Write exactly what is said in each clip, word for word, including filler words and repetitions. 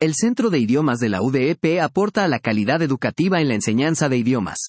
El Centro de Idiomas de la U D E P aporta a la calidad educativa en la enseñanza de idiomas.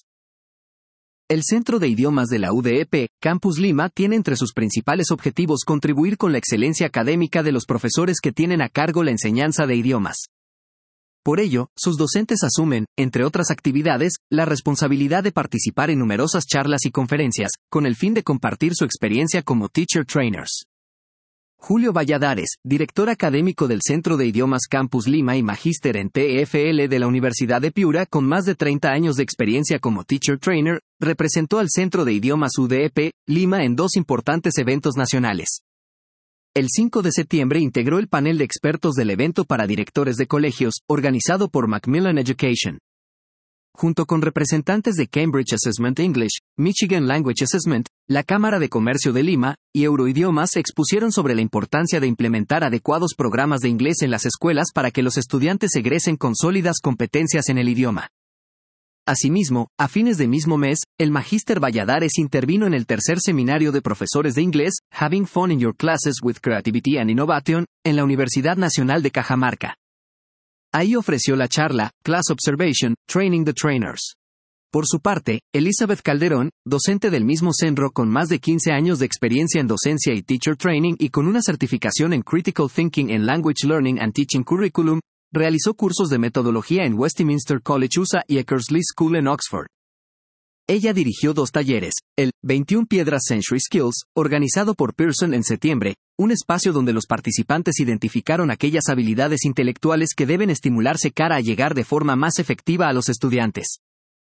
El Centro de Idiomas de la U D E P, Campus Lima, tiene entre sus principales objetivos contribuir con la excelencia académica de los profesores que tienen a cargo la enseñanza de idiomas. Por ello, sus docentes asumen, entre otras actividades, la responsabilidad de participar en numerosas charlas y conferencias, con el fin de compartir su experiencia como teacher trainers. Julio Valladares, director académico del Centro de Idiomas Campus Lima y magíster en T F L de la Universidad de Piura con más de treinta años de experiencia como teacher trainer, representó al Centro de Idiomas U D E P, Lima en dos importantes eventos nacionales. El cinco de septiembre integró el panel de expertos del evento para directores de colegios, organizado por Macmillan Education. Junto con representantes de Cambridge Assessment English, Michigan Language Assessment, la Cámara de Comercio de Lima, y Euroidiomas expusieron sobre la importancia de implementar adecuados programas de inglés en las escuelas para que los estudiantes egresen con sólidas competencias en el idioma. Asimismo, a fines de mismo mes, el magíster Valladares intervino en el tercer seminario de profesores de inglés, Having Fun in Your Classes with Creativity and Innovation, en la Universidad Nacional de Cajamarca. Ahí ofreció la charla, Class Observation, Training the Trainers. Por su parte, Elizabeth Calderón, docente del mismo centro con más de quince años de experiencia en docencia y teacher training y con una certificación en Critical Thinking en Language Learning and Teaching Curriculum, realizó cursos de metodología en Westminster College U S A y Eckersley School en Oxford. Ella dirigió dos talleres, el veintiuna Piedras Century Skills, organizado por Pearson en septiembre, un espacio donde los participantes identificaron aquellas habilidades intelectuales que deben estimularse cara a llegar de forma más efectiva a los estudiantes.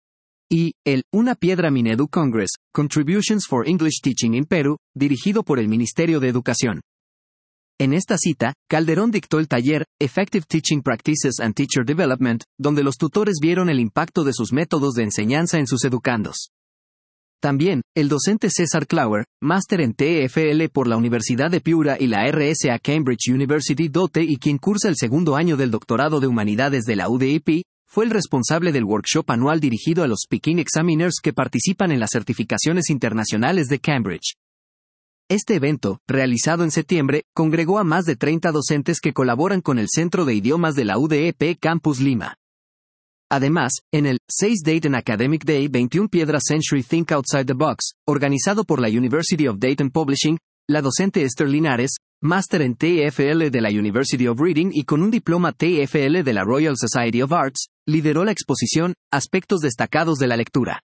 Y, el Una Piedra Minedu Congress, Contributions for English Teaching in Peru, dirigido por el Ministerio de Educación. En esta cita, Calderón dictó el taller, Effective Teaching Practices and Teacher Development, donde los tutores vieron el impacto de sus métodos de enseñanza en sus educandos. También, el docente César Clauer, máster en T F L por la Universidad de Piura y la R S A Cambridge University D O T E y quien cursa el segundo año del doctorado de Humanidades de la U D E P, fue el responsable del workshop anual dirigido a los Speaking Examiners que participan en las certificaciones internacionales de Cambridge. Este evento, realizado en septiembre, congregó a más de treinta docentes que colaboran con el Centro de Idiomas de la U D E P Campus Lima. Además, en el seis Dayton Academic Day veintiuna Piedras Century Think Outside the Box, organizado por la University of Dayton Publishing, la docente Esther Linares, máster en T F L de la University of Reading y con un diploma T F L de la Royal Society of Arts, lideró la exposición Aspectos destacados de la lectura.